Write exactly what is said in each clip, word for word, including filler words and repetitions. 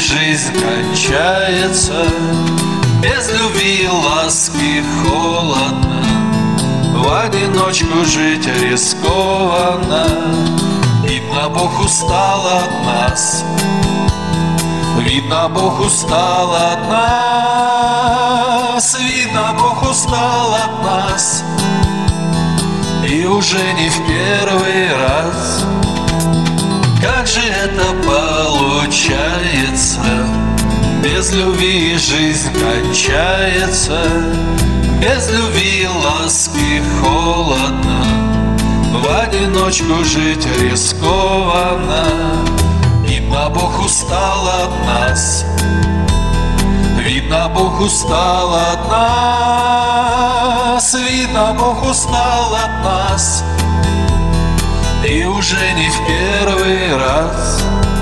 жизнь кончается, без любви, ласки холодно, в одиночку жить рискованно. Видно, Бог устал от нас, видно, Бог устал от нас, видно, Бог устал от нас, и уже не в первый раз. Как же это получается? Без любви жизнь кончается, без любви, ласки холодно, в одиночку жить рискованно. Видно, Бог устал от нас, видно, Бог устал от нас, видно, Бог устал от нас, и уже не в первый раз.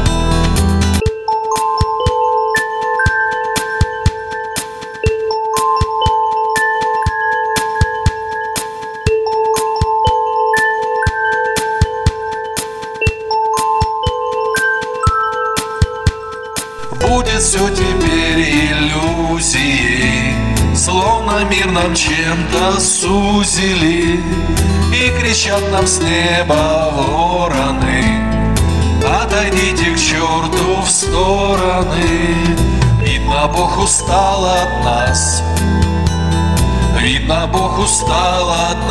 Будет все теперь иллюзией, словно мир нам чем-то сузили, и кричат нам с неба вороны: отойдите к черту в стороны. Видно, Бог устал от нас, видно, Бог устал от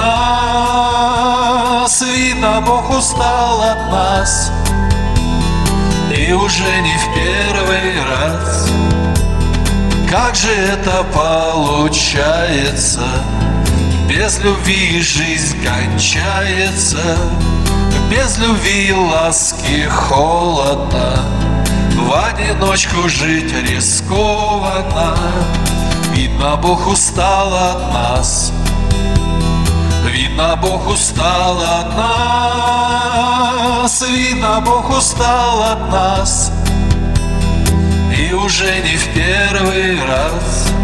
нас, видно, Бог устал от нас, и уже не в первый раз. Как же это получается? Без любви жизнь кончается, без любви, ласки холодно, в одиночку жить рискованно. Видно, Бог устал от нас, видно, Бог устал от нас, видно, Бог устал от нас, и уже не в первый раз.